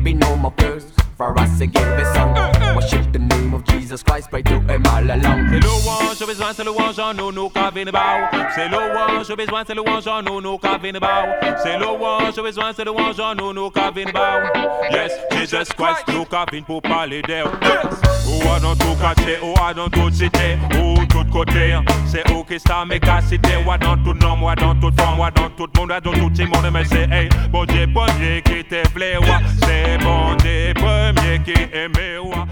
be no more curse. For us to give a song, worship the name of Jesus Christ, pray to him all along. C'est louange, besoin, c'est louange, en nous qu'à venir bas. C'est louange, besoin, c'est louange, en nous qu'à venir bas. C'est louange, besoin, c'est louange, en nous qu'à venir bas. Yes, Jesus Christ, nous qu'à venir pour parler d'elle. Ou à dans tout quartier, ou à dans toute cité, ou tout côté. C'est où qui ça m'est qu'à citer. Ou à dans tout nom, ou à dans toute forme, ou à dans tout monde, ou à dans tout le monde. Mais c'est, hey, bon Dieu qui te voulait, c'est bon Dieu premier qui aimait,